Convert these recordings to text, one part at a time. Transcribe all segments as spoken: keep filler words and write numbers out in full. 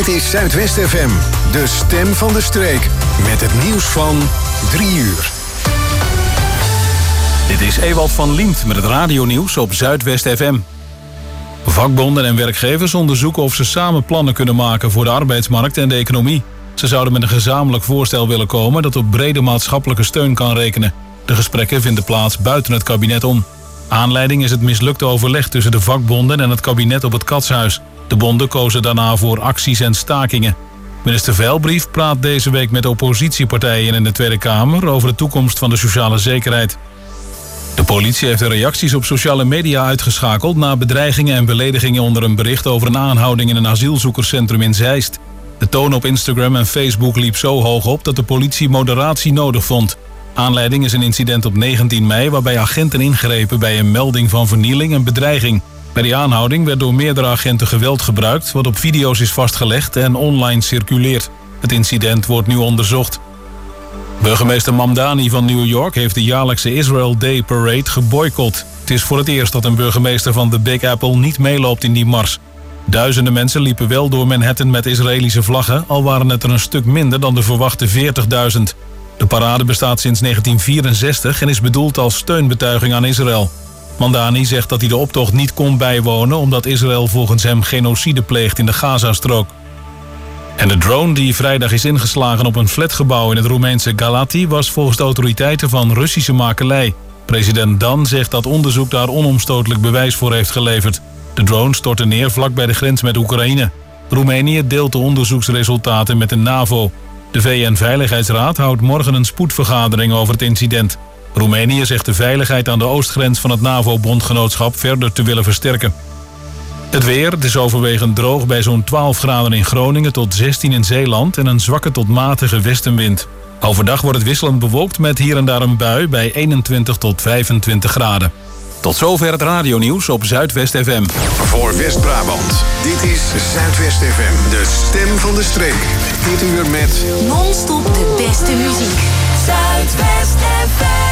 Dit is Zuidwest F M, de stem van de streek. Met het nieuws van drie uur. Dit is Ewald van Liemt met het radionieuws op Zuidwest F M. Vakbonden en werkgevers onderzoeken of ze samen plannen kunnen maken voor de arbeidsmarkt en de economie. Ze zouden met een gezamenlijk voorstel willen komen dat op brede maatschappelijke steun kan rekenen. De gesprekken vinden plaats buiten het kabinet om. Aanleiding is het mislukte overleg tussen de vakbonden en het kabinet op het Katshuis. De bonden kozen daarna voor acties en stakingen. Minister Veilbrief praat deze week met oppositiepartijen in de Tweede Kamer over de toekomst van de sociale zekerheid. De politie heeft de reacties op sociale media uitgeschakeld na bedreigingen en beledigingen onder een bericht over een aanhouding in een asielzoekerscentrum in Zeist. De toon op Instagram en Facebook liep zo hoog op dat de politie moderatie nodig vond. Aanleiding is een incident op negentien mei waarbij agenten ingrepen bij een melding van vernieling en bedreiging. Bij die aanhouding werd door meerdere agenten geweld gebruikt, wat op video's is vastgelegd en online circuleert. Het incident wordt nu onderzocht. Burgemeester Mamdani van New York heeft de jaarlijkse Israel Day Parade geboycott. Het is voor het eerst dat een burgemeester van de Big Apple niet meeloopt in die mars. Duizenden mensen liepen wel door Manhattan met Israëlische vlaggen, al waren het er een stuk minder dan de verwachte veertigduizend. De parade bestaat sinds negentien vierenzestig en is bedoeld als steunbetuiging aan Israël. Mamdani zegt dat hij de optocht niet kon bijwonen omdat Israël volgens hem genocide pleegt in de Gazastrook. En de drone die vrijdag is ingeslagen op een flatgebouw in het Roemeense Galati was volgens de autoriteiten van Russische makelij. President Dan zegt dat onderzoek daar onomstotelijk bewijs voor heeft geleverd. De drone stortte neer vlak bij de grens met Oekraïne. Roemenië deelt de onderzoeksresultaten met de NAVO. De V N-veiligheidsraad houdt morgen een spoedvergadering over het incident. Roemenië zegt de veiligheid aan de oostgrens van het NAVO-bondgenootschap verder te willen versterken. Het weer, het is overwegend droog bij zo'n twaalf graden in Groningen tot zestien in Zeeland en een zwakke tot matige westenwind. Overdag wordt het wisselend bewolkt met hier en daar een bui bij eenentwintig tot vijfentwintig graden. Tot zover het radionieuws op Zuidwest F M. Voor West-Brabant, dit is Zuidwest F M, de stem van de streek. Dit uur met non-stop de beste muziek. Zuidwest F M.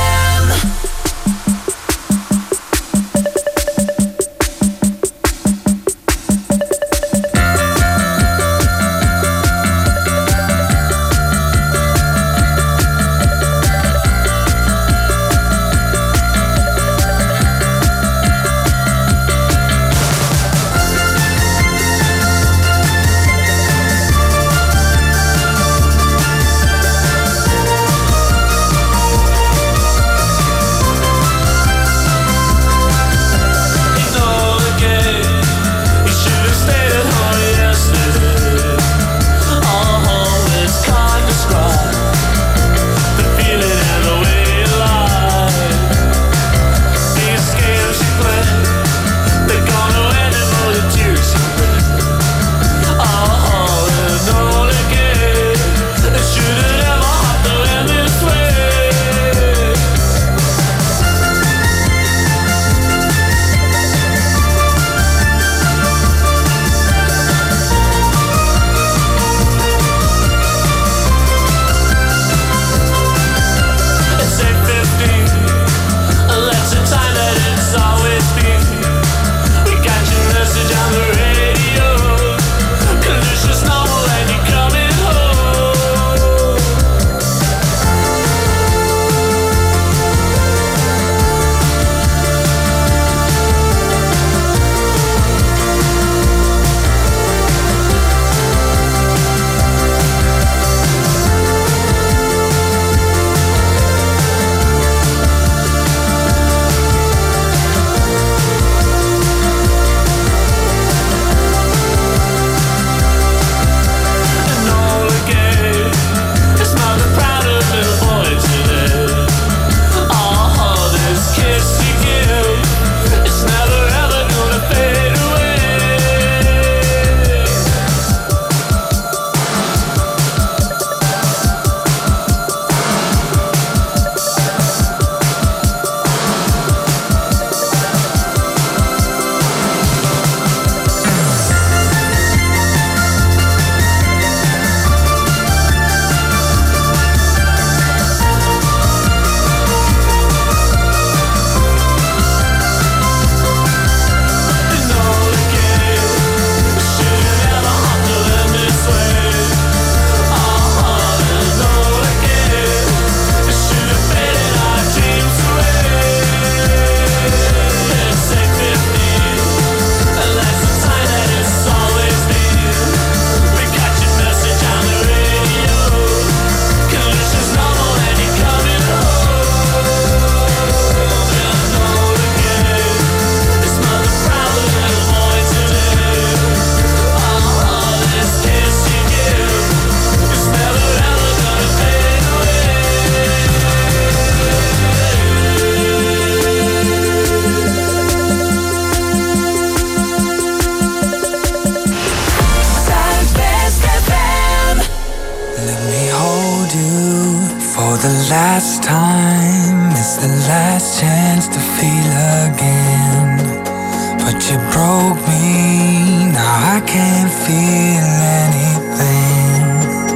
last time, it's the last chance to feel again. But you broke me, now I can't feel anything.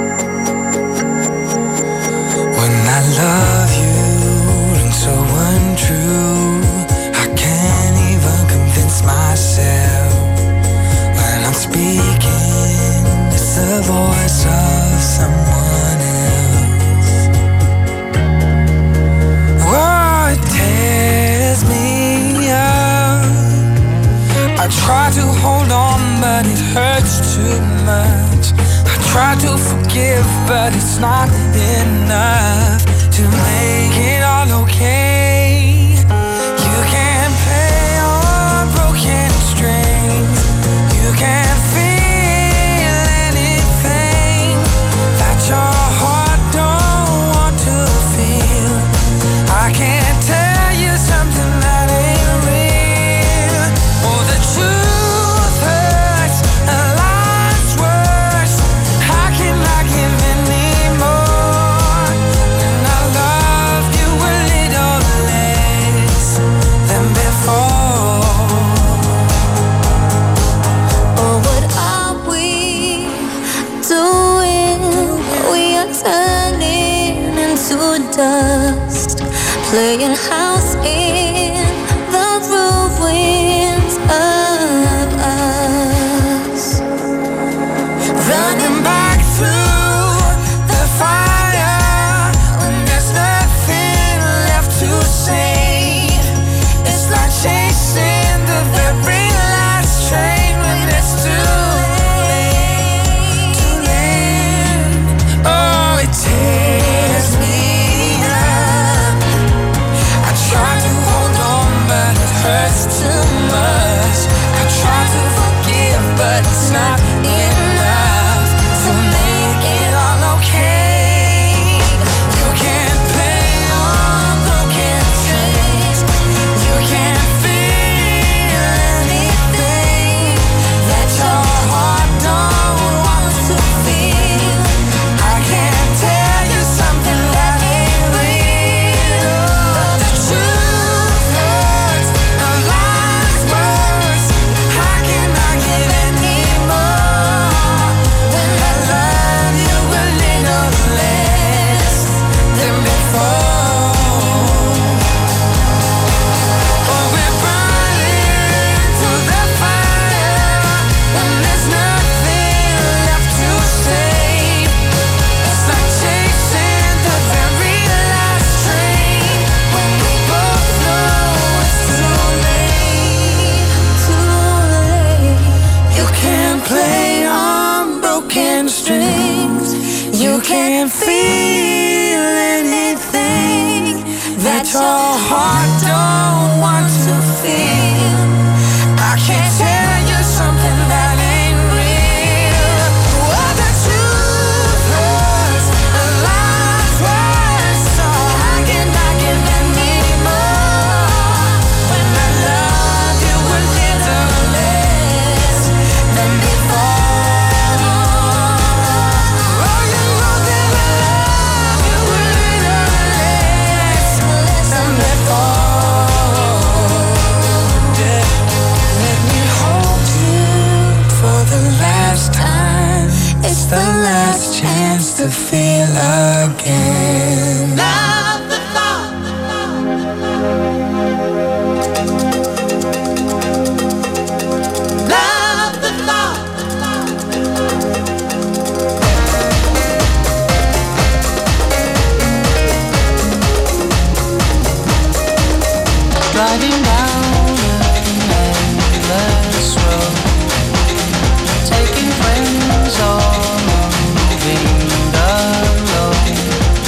When I love you, and so untrue, I can't even convince myself. When I'm speaking, it's the voice of someone else. Oh, it tears me up. I try to hold on, but it hurts too much. I try to forgive, but it's not enough to make it all okay. You can't play on broken strings. You can't feel anything that your heart don't want to feel. I can't tell you something that ain't real. Oh, the truth hurts, a lot's worse. How can I give anymore when I loved you a little less than before? Oh, what are we doing? We are turning into dust, playing house in the ruins of us. Running back through the fire when there's nothing left to save. It's like chasing the very last train when it's too late, too late. Oh, it tears me up. I try to hold on, but it hurts too much. I try to forgive, but it's not enough to make it all okay. You can't play on broken strings. You can't feel anything that your heart don't want to feel. I can't tell you something that ain't real. The truth hurts, a lot's worse. How can I give anymore when I love you a little less than before? Oh, we're burning to the fire when there's nothing left to save. It's like chasing the very last train when we both know it's too late, too late. You can't play on broken strings. You can't feel anything that your heart don't want to feel. I can't tell you something that ain't real. Oh, the truth hurts, a lot's worse. So how can I give anymore when I love you a little less than before? Oh, you know that I love you a little less than before. Yeah. Let me hold you for the last time. It's the last chance to feel again. Love the thought. Love the thought. Driving down an endless road, taking friends or moving alone.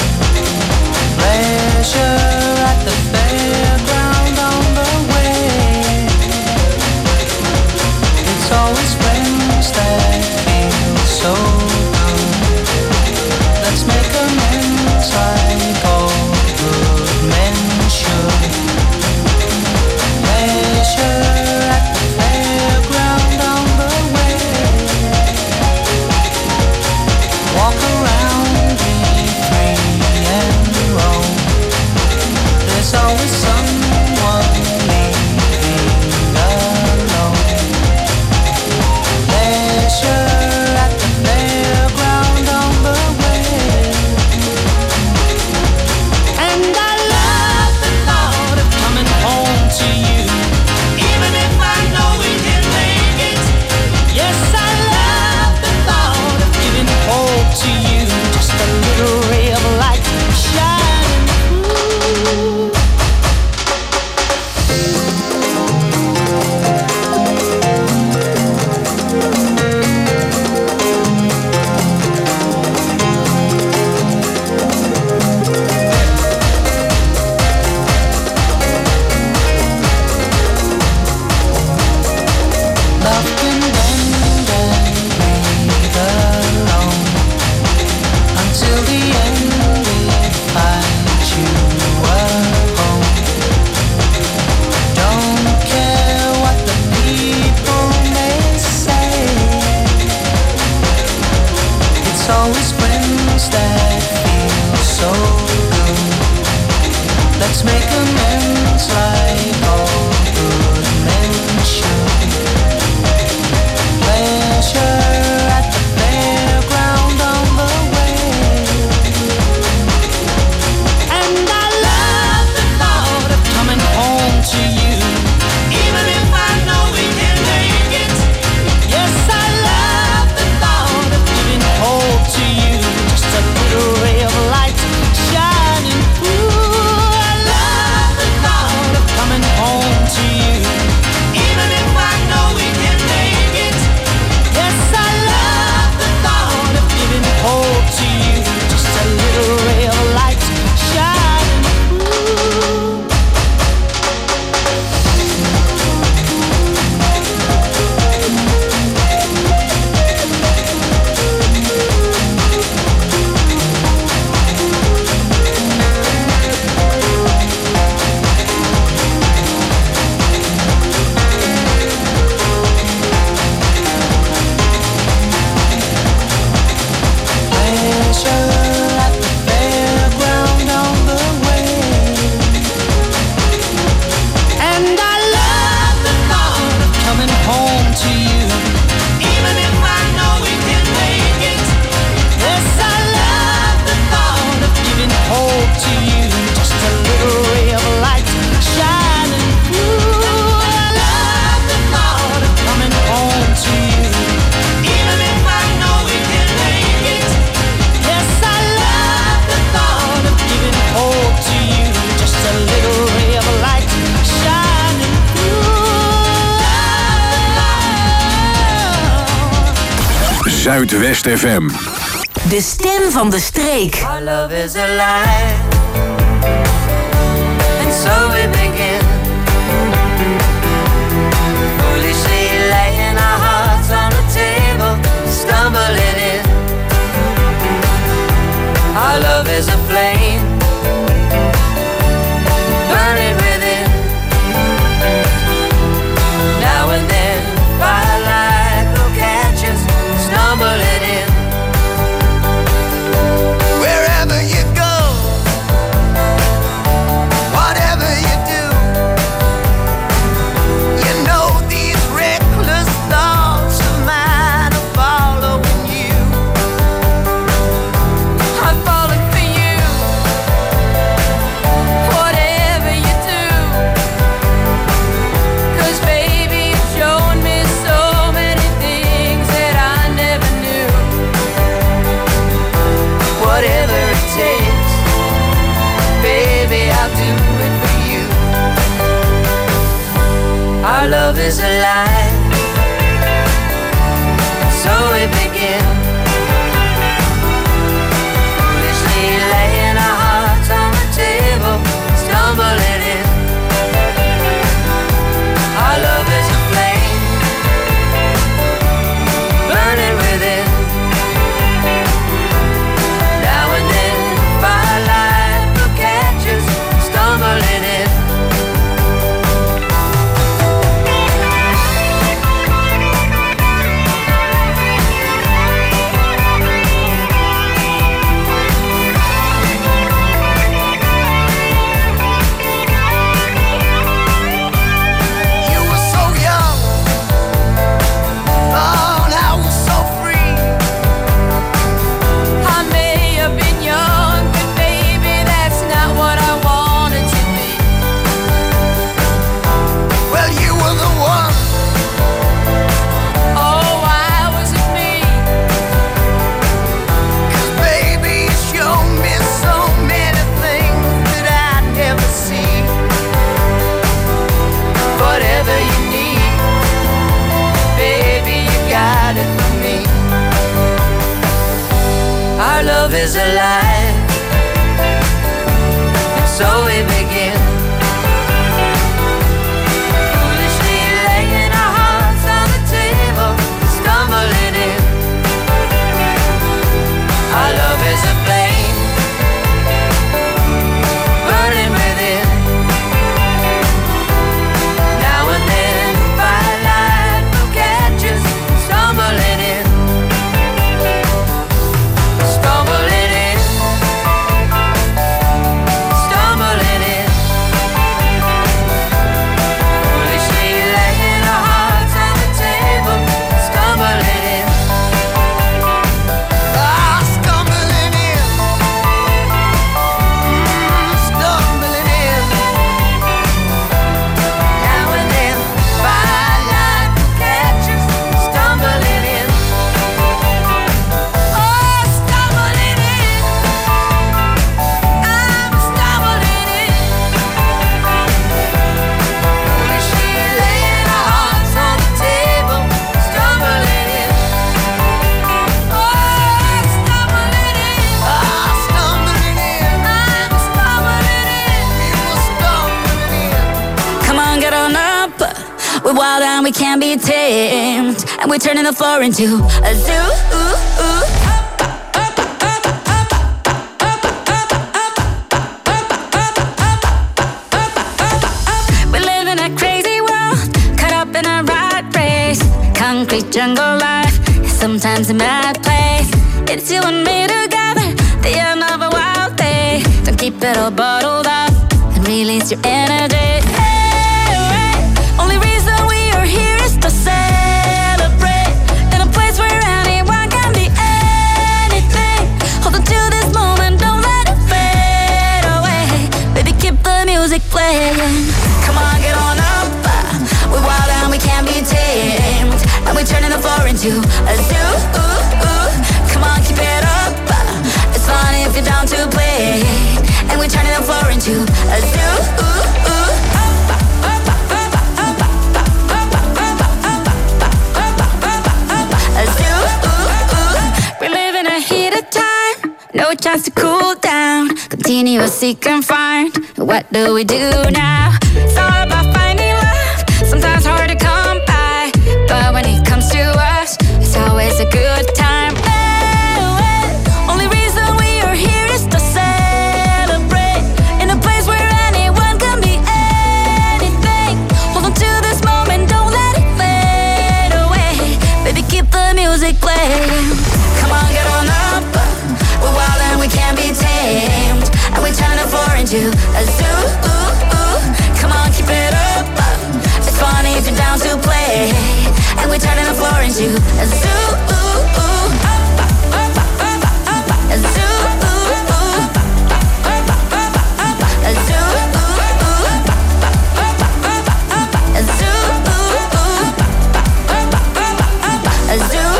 Zuidwest F M. De stem van de streek. Our love is alive, and so we begin. Foolishly laying our hearts on the table, stumbling in. Our love is a flame, burning within. Now and then, firelight will catch us, stumbling in. Wherever you go, whatever you do, you know these reckless thoughts of mine are following you. I'm falling for you, whatever you do. 'Cause baby, you've shown me so many things that I never knew. Whatever it takes, baby, I'll do it for you. Our love is alive, so we begin. Foolishly laying our hearts on the table, stumbling in. Our love is a flame, burning within. Now and then, firelight will catch us, stumbling in. You were so young, oh, and I was so free. I may have been young, but baby, that's not what I wanted to be. Well, you were the one. Oh, why was it me? 'Cause baby, you showed me so many things that I'd never see. Whatever you need, baby, you got it for me. Our love is alive, and so we begin. Foolishly laying our hearts on the table, stumbling in. Our love is a flame, burning within. Now and then, firelight will catch us, stumbling in. Stumbling in, stumbling in. Foolishly laying our hearts on the table, stumbling in. Ah, stumbling in. Mm, stumbling in. Now and then, firelight will catch us, stumbling in. Oh, stumbling in. I'm stumbling in. Foolishly laying our hearts on the table, stumbling in. Oh, stumbling in. Ah, stumbling in. I'm stumbling in. We were stumbling in. Come on, get on up. We're wild and we can't be tamed, and we're turning the floor into a zoo. We live in a crazy world, caught up in a rat race. Concrete jungle life, sometimes a mad place. It's you and me together, the end of a wild day. Don't keep it all bottled up and release your energy. Hey, hey. Only reason we are here is to celebrate in a place where anyone can be anything. Hold on to this moment, don't let it fade away. Baby, keep the music playing. Come on, get on up. We're wild and we can't be tamed, and we're turning the floor into a zoo. Come on, keep it up. It's fun if you're down to play, and we're turning the floor into a zoo. A zoo. chance to cool down. Continue to seek and find. What do we do now? It's all about finding love. Sometimes hard to come by, but when it comes to us, it's always a good time. Oh, oh. Only reason we are here is to celebrate in a place where anyone can be anything. Hold on to this moment, don't let it fade away. Baby, keep the music playing. Come on, get on up. We're wild and we can't be tamed, and we turn the floor into a zoo. Come on, keep it up. It's funny if you're down to play, and we're turning the floor into a zoo. A zoo. A zoo. A zoo. A zoo.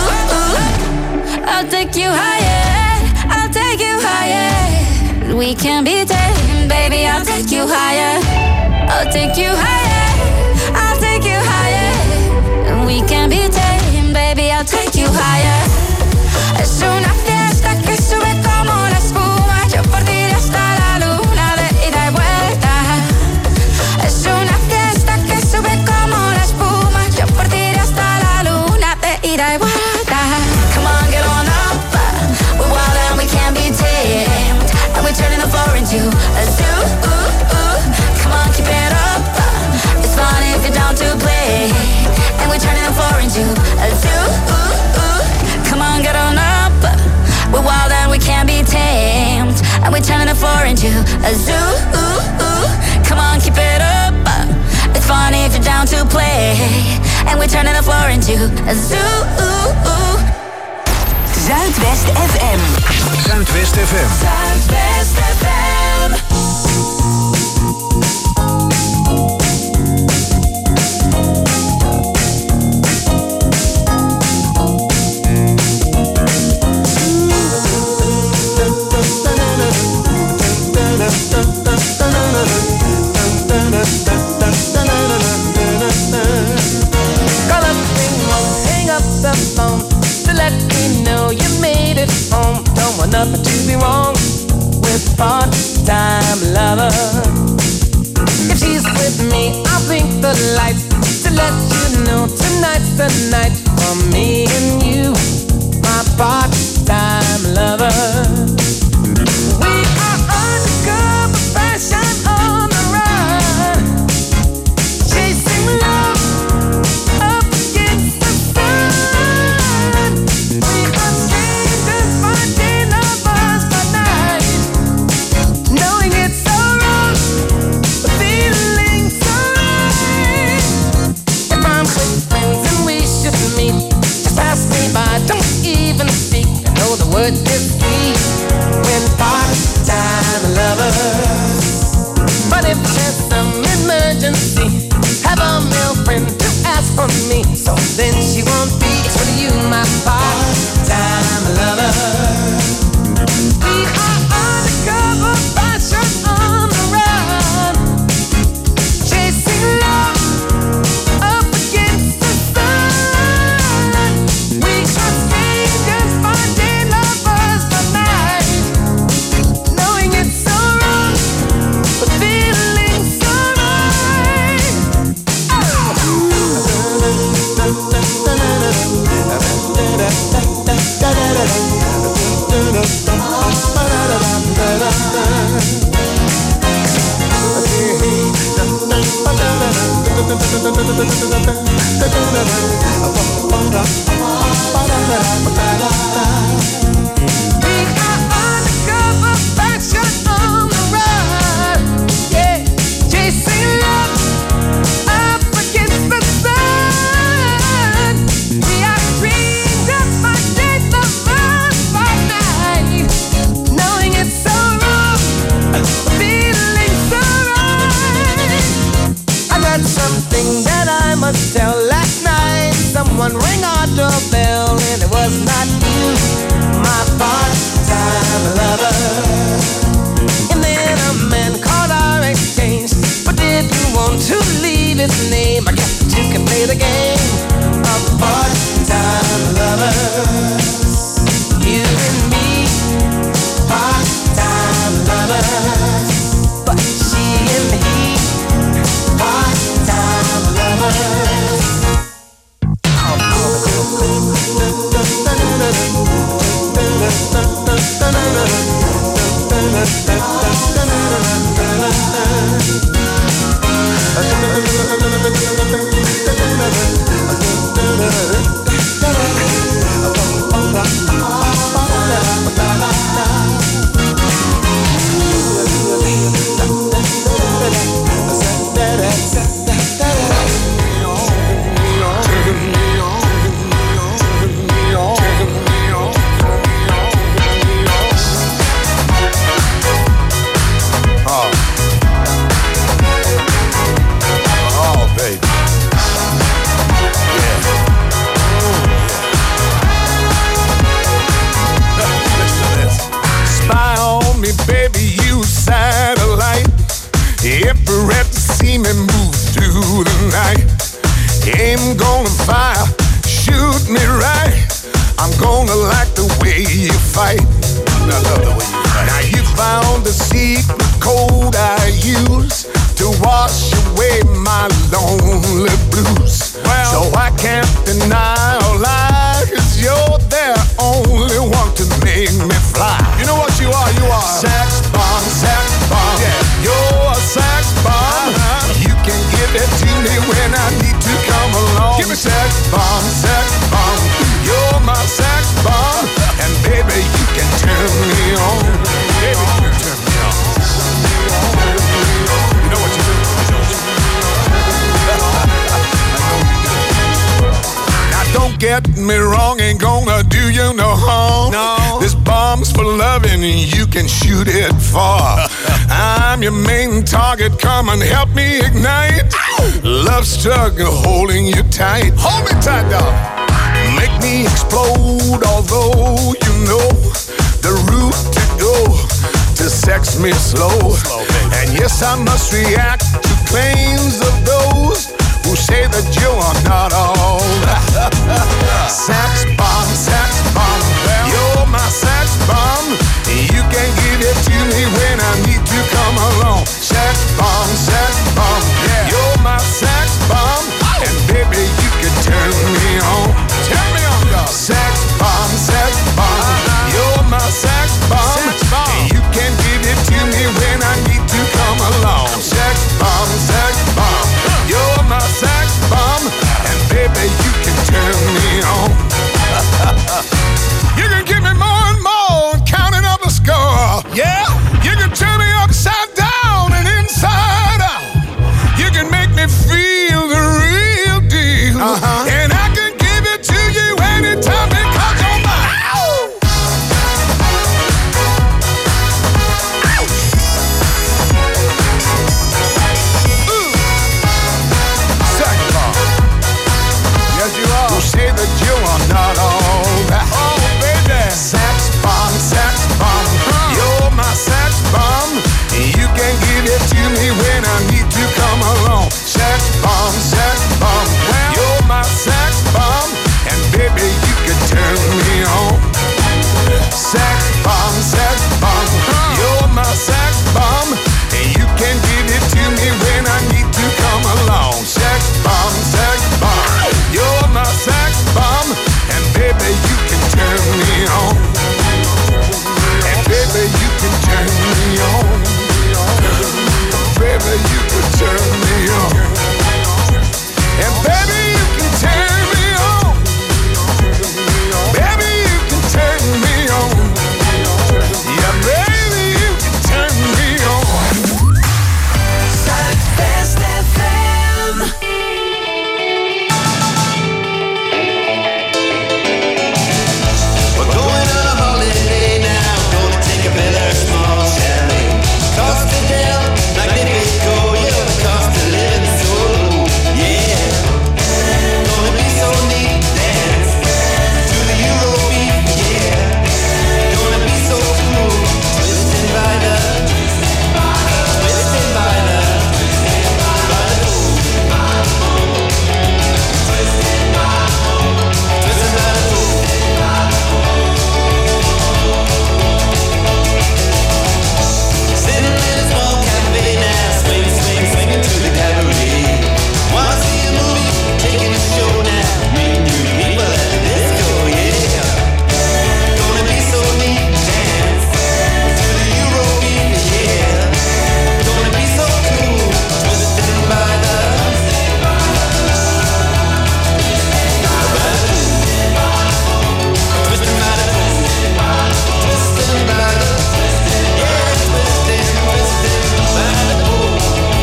I'll take you higher. I'll take you higher. We can be tamed, baby. I'll take you higher. I'll take you higher. I'll take you higher. We can be tamed, baby. I'll take you higher. Es una fiesta que sube como la espuma. Yo por ti hasta la luna de ida y vuelta. Es una fiesta que sube como la espuma. Yo por ti hasta la luna de ida y vuelta. Come on, get on up. We're wild and we can't be tamed, and we're turning the floor into a zoo. Come on, keep it up. It's fun if you're down to play, and we're turning the floor into a zoo. Come on, get on up. We're wild and we can't be tamed, and we're turning the floor into a zoo. Come on, keep it up. It's fun if you're down to play, and we're turning the floor into a zoo. Zuidwest F M. Zuidwest F M. Zuidwest F M. Call up ring won't hang up the phone to let me know you made it home. Don't want nothing to be wrong with part-time lover. If she's with me, I'll blink the lights to let you know tonight's the night for me and you, my part-time lover. We are undercover fashion on the run, chasing love up against the sun. We are strangers finding lovers by night, knowing it's so wrong, but feeling so right. If I'm with friends and we should meet, just pass me by, don't even speak. I know the word is sweet when part-time lovers. But if there's some emergency, have a male friend to ask for me, so then she won't be for you, my part-time lover. We are undercover fashion on the run, chasing love up against the sun. We are strangers finding lovers by night, knowing it's so wrong, but feeling so right. We are undercover fashion on the run, yeah, chasing love up against the sun. We are strangers finding lovers by night, knowing it's so wrong, feeling so right. I got something that I must tell. Last night someone rang our doorbell and it was not you, my part-time lover. And then a man called our exchange, but didn't want to leave his name. I guess that you can play the game of part-time lovers. You and me, on fire. Shoot me right. I'm gonna like the way you fight. I love the way you fight. Now you found the secret code I use to wash away my lonely blues. Well, so I can't deny or lie, 'cause you're the only one to make me fly. You know what you are? You are sax bomb, sax bomb. Yeah. You're a sax bomb. Uh-huh. You can give it to me when I need to come along. Give me sax bomb, sax bomb. You're my sax bomb, and baby you can turn me on. Baby, you can turn me on. You know what you do? Now don't get me wrong, ain't gonna do you no harm. No. This bomb's for loving, you can shoot it far. I'm your main target, come and help me ignite. Love struggle holding you tight. Hold me tight, dog. Make me explode, although you know the route to go to sex me slow. slow and yes, I must react to claims of those who say that you are not all. Sax bomb, sax bomb, you're my sax bomb. You can give it to me when I need to come along. Sax bomb, sax bomb, yeah. You're my sax bomb, and baby you can turn me on. Turn me on, dog. Sax bomb, sax bomb, uh-huh. You're my sax bomb. Sax bomb. You can give it to me when I need to come along. Sax bomb, sax bomb, you're my sax bomb, and baby you can turn me on. You can give me more and more, counting up the score. Yeah, you can turn me upside down and inside out. You can make me feel the real deal, uh-huh. And I can give it to you anytime because you're mine. Ooh. Sax bomb. Yes, you are. Who say that you are not all that? Oh, baby. Sax bomb, sax bomb. Huh. You're my sax bomb. You can give it to me when I need to come along. Sax bomb, sax bomb. Well, you're my sax bomb, and baby you can turn me on. Sax bomb, sax bomb. Huh. You're my sax bomb, and you can give it to me when I need to come along. Sax bomb, sax bomb. You're my sax bomb, and baby you can turn me on. And baby you can turn me on. Baby you can turn me on. And baby you can turn me on. Baby you can turn me on. Yeah, baby you can turn me on. Zuidwest F M. We're going on a holiday now. Gonna take a bit of small chalet. Costa del Magnifico, yeah, the cost of living so low, yeah. Gonna be so neat, dance to the Eurobeat, yeah. Gonna be so cool, twisted by the, twisted by the, twisted by the, twisted by the, twisted by Sitting in a small cafe now, swing, swing, swinging to the cabaret. Wanna see a movie, taking a show now. Meet new people at the disco, yeah. Gonna be so neat, dance to the Eurobeat, yeah. Gonna be so cool, twisted by the, twisted by the, twisted by the, twisted by the, twisted by the, yeah, twisted, twisted by the pole.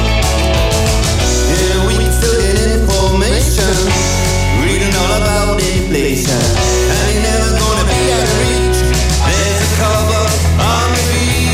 Yeah, we studied information, reading all about inflation. And ain't never gonna be out of reach. There's a cover on the beach.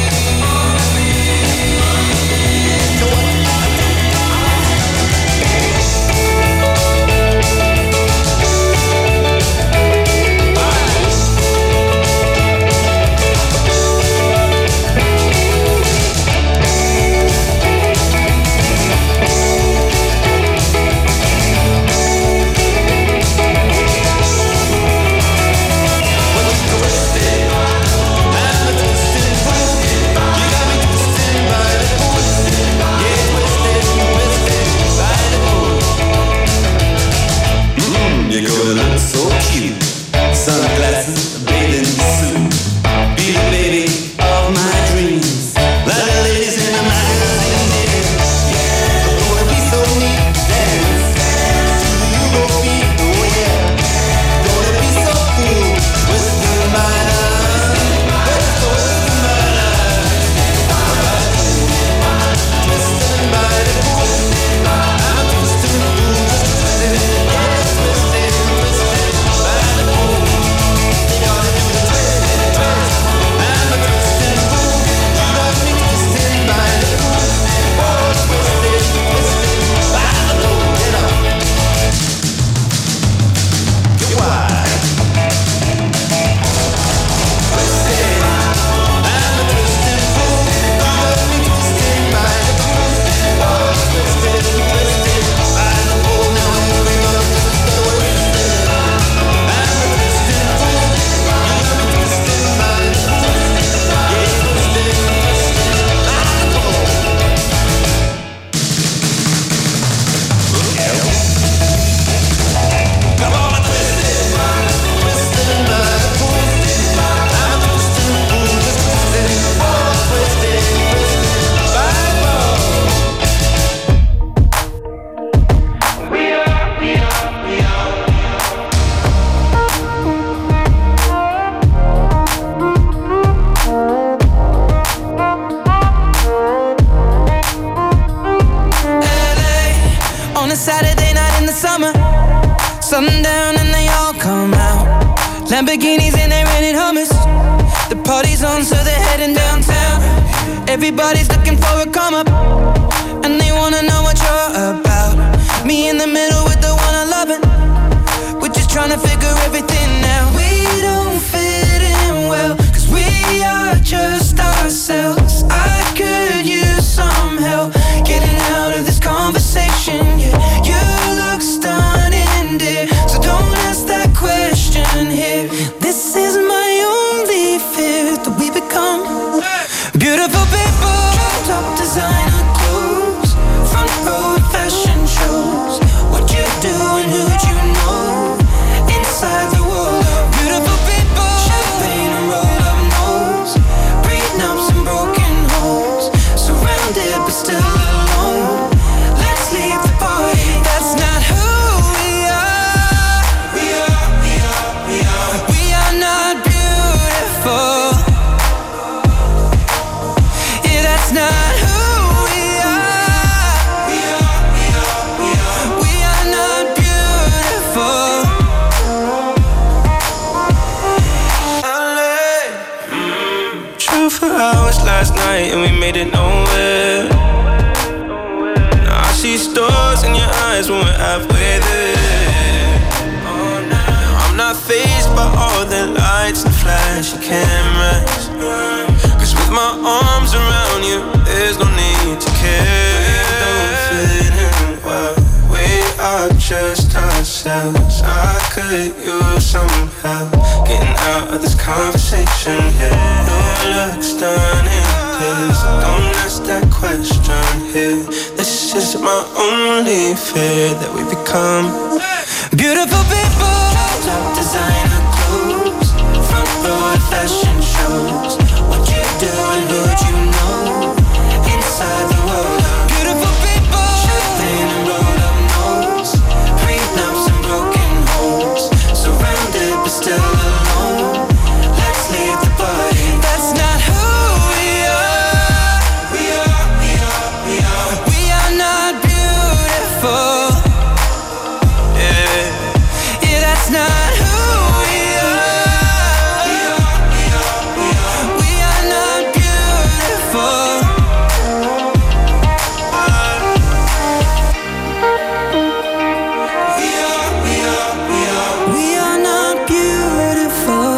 You're gonna look so cute. Sunglasses, bathing suit. Be the lady of my dreams. Like the ladies in the magazine. Yeah, gonna be so neat. Dance, dance to the Eurobeat. Oh yeah, gonna be so cool. Twisting my line, let's go twisting my line. Twisting by the pool. I'm twisting cool, just twisting, yeah, twisting, twisting by the pool. You gotta do the twist, twist. I'm a twisting fool. You got me twisting by the pool. Oh, twisting, twisting by the pool. Get up. Get wide. Twisting. I'm a twisting fool. You got me twisting by the pool. Oh, twisting, twisting by the pool. Now everybody just go twisting. I'm a twisting fool. You got me twisting by the pool. Yeah, twisting, twisting by the pool. Look out. Come on and twist it. Twisting by the pool. I'm a twisting fool, just twisting. Oh, twisting, twisting by the pool. We are, we are, we are. L A on a Saturday night in the summer. Sundown and they all come out. Lamborghinis and they rented Hummers. The party's on, so they're heading downtown. Everybody's looking for a come up, and they wanna know what you're about. Me in the middle with the one I love it. We're just trying to figure everything out. We don't fit in well, cause we are just ourselves. I could use some help getting out of this conversation. Yeah, you look stunning, dear, so don't ask that question here. This is my only fear, that we become beautiful people. Top designer clothes, front row at fashion shows. What you do and who'd you know? Inside the world of beautiful people. Champagne and roll up nose, prenups and broken homes. Surrounded but still alone. Let's leave the party. That's not who we are. We are, we are, we are. We are not beautiful. Yeah, that's not who we are. We are, we are, we are. We are not beautiful. L A. True for hours last night and we made it nowhere. Now I see stars in your eyes when we're halfway there. Oh, now I'm not fazed by all the lights and flashy cameras. Cause with my arms around you, there's no need to care. We don't fit in well, we are just ourselves. I could use some help getting out of this conversation. Yeah, your look stunning, please don't ask that question here. This is my only fear, that we become beautiful people. Top designer clothes, front row at fashion shows. What you do and who'd you know? Inside the world of beautiful people. Champagne and roll up nose, prenups and broken homes. Surrounded but still alone. Let's leave the party. That's not who we are. We are, we are, we are. We are not beautiful. Yeah, yeah, that's not who we are. We are, we are, we are. We are not beautiful. We are, we are, we are. We are not beautiful.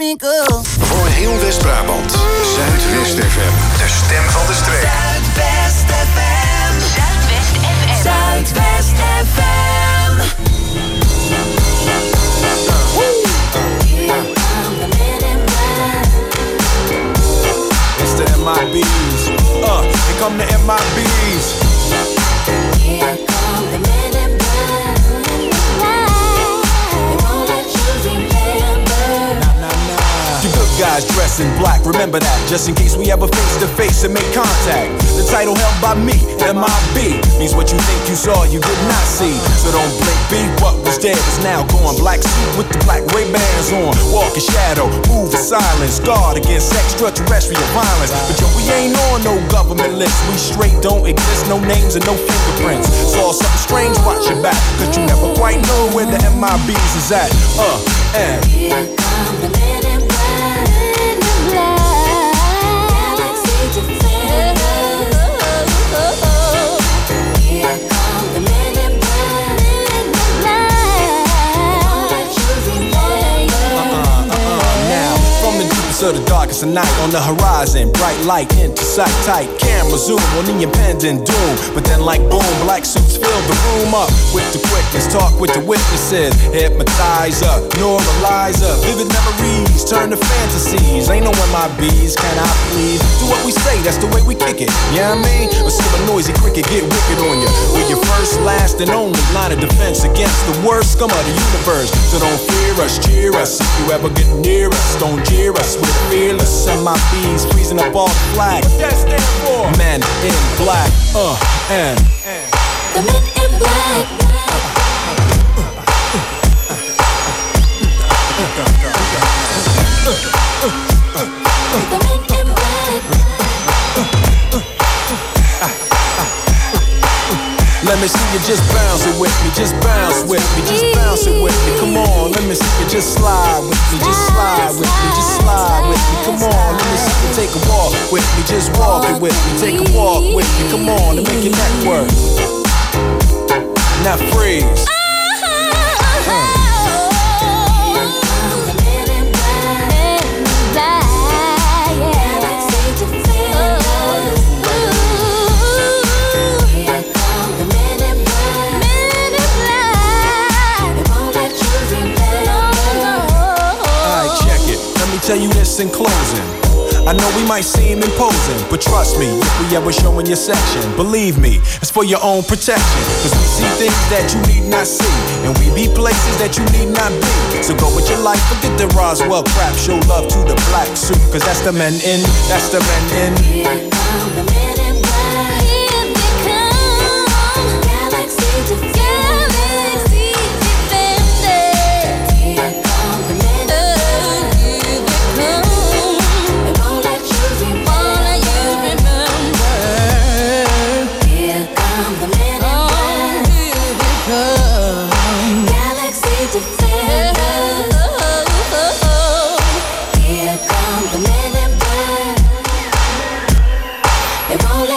me go. Voor heel West-Brabant, Zuidwest F M, de stem van de streek. Zuidwest F M. Zuidwest F M. Zuidwest F M. It's the M I B's. Uh, here come the M I B's. Here come the men in black. They won't let you remember. Nah, nah, nah. You good guys dressed in black, remember that, just in case we ever face to face and make contact. The title held by me, M I B, means what you think you saw, you did not see. So don't blink, be what was dead is now gone. Black suit with the black Ray-Bans on. Walk in shadow, move in silence. Guard against extraterrestrial violence. But yo, we ain't on no government list. We straight don't exist, no names and no fingerprints. Saw something strange, watch your back, cause you never quite know where the M I B's is at. Uh, and Here come the men in black. Men in black. Galaxy defenders. Here come the men in black. Men in black. They won't let you remember. uh, now, from the deepest of the darkest of night, on the horizon, bright light into sight tight. Camera zoom on the impending doom. But then like boom, black suits fill the room up with the quickness. Talk with the witnesses. Hypnotizer, neuralizer. Vivid memories turn to fantasies. Ain't no M I B's, can I please? Do what we say, that's the way we kick it. Yeah, you know what I mean? Or see a noisy cricket get wicked on you. We're your first, last, and only line of defense against the worst scum of the universe. So don't fear us, cheer us. If you ever get near us, don't jeer us. We're fearless. M I B's freezing up all the flag. What that stand for? Men in black. Uh, and. The men in black. The men in black. Let me see you just bounce it with me, just bounce with me, just bounce it with me. Come on, let me see you just slide with me, just slide with me, just slide with me. Come on, let me see you take a walk with me, just walk it with me, take a walk with me. Come on, and make your neck work. Now freeze. Tell you this in closing. I know we might seem imposing, but trust me, if we ever show in your section, believe me, it's for your own protection. Cause we see things that you need not see, and we be places that you need not be. So go with your life, forget the Roswell crap. Show love to the black suit, cause that's the men in, that's the men in. Here come the men in black. Here they come. Galaxy defenders. Galaxy defenders. Here come the men in black. Here come the men in black. They won't let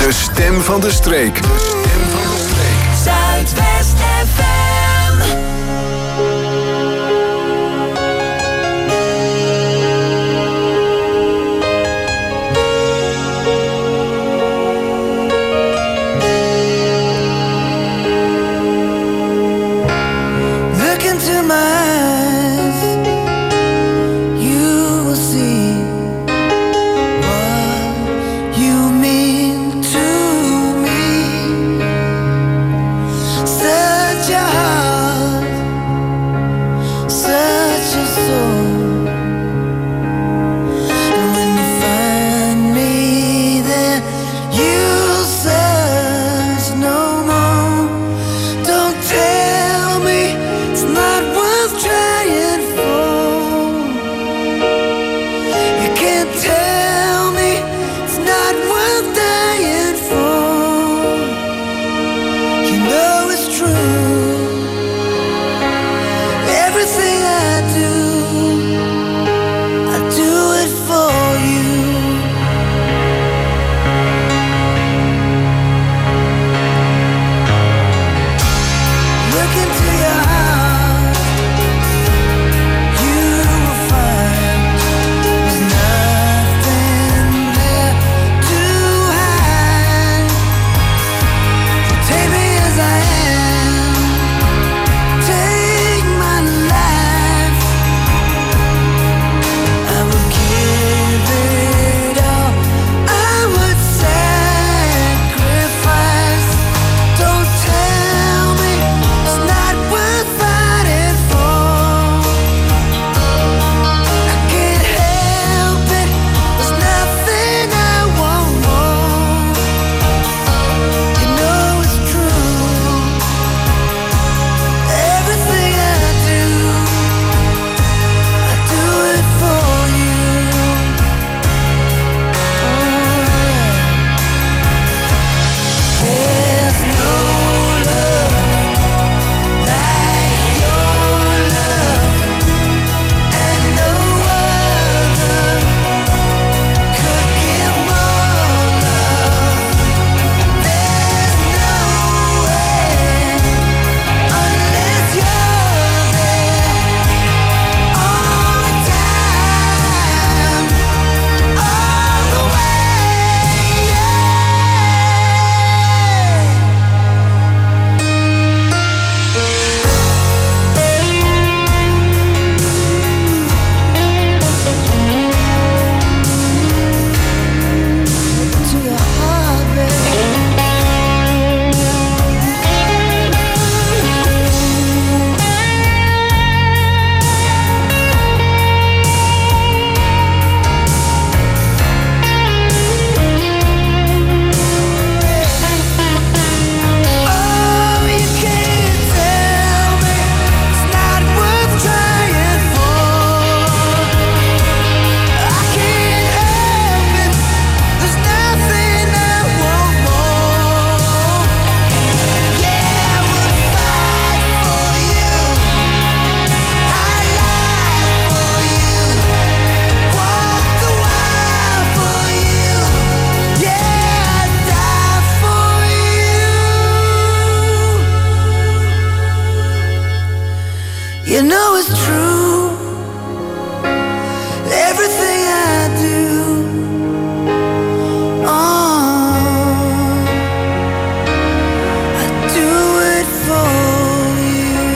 De stem van de streek. De stem van de streek. Zuidwest F M. Look into my eyes, you will see what you mean to me. Such a heart, such a soul. And when you find me there, you'll search no more. Don't tell me it's not worth trying for. You can't tell me it's not worth dying for. You know it's true. Everything I do, I do it for you. Look into your heart, you will find there's nothing there to hide. Take me as I am, take my life. I would give it all, I would sacrifice. Don't tell me it's not worth fighting for. I can't help it, there's nothing I won't want. You know it's true. Everything I do, I do it for you. There's no love like your love, and no other could give more love. There's no way unless you're there all the time, all the way. Yeah. To your heart, baby. Oh, you can't tell me it's not worth trying for. I can't help it, there's nothing I want more. Yeah, I would fight for you, I lie for you, walk the while for you. Yeah, I'd die for you. You know it's true. Everything I do, oh, I do it for you.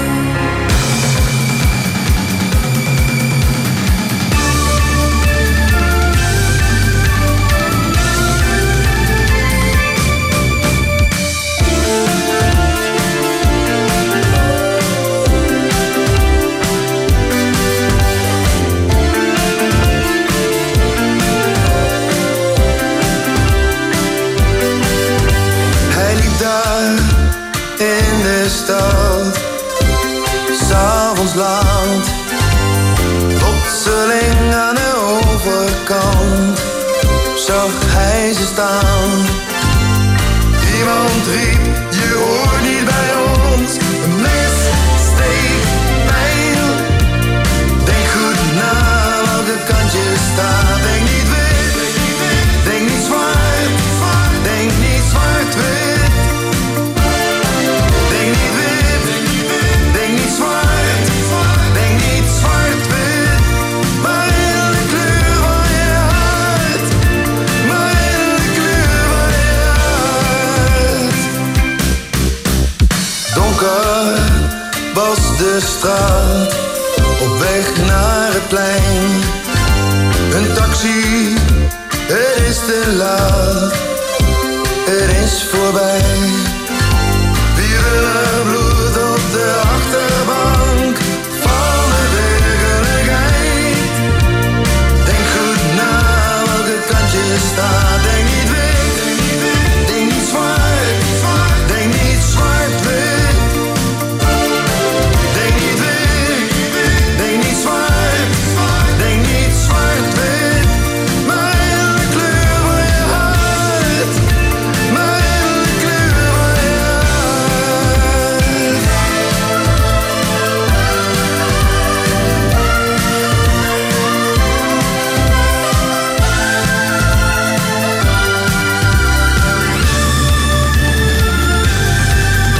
Hij liep daar in de stad, 's avonds laat, plotseling aan de overkant zag hij ze staan. Iemand riep, je hoort niet bij ons, een mes steekt pijn. Denk goed na welke kant je staat, denk niet wit, denk niet zwart, denk niet donker was de straat, op weg naar het plein. Een taxi, het is te laat, het is voorbij.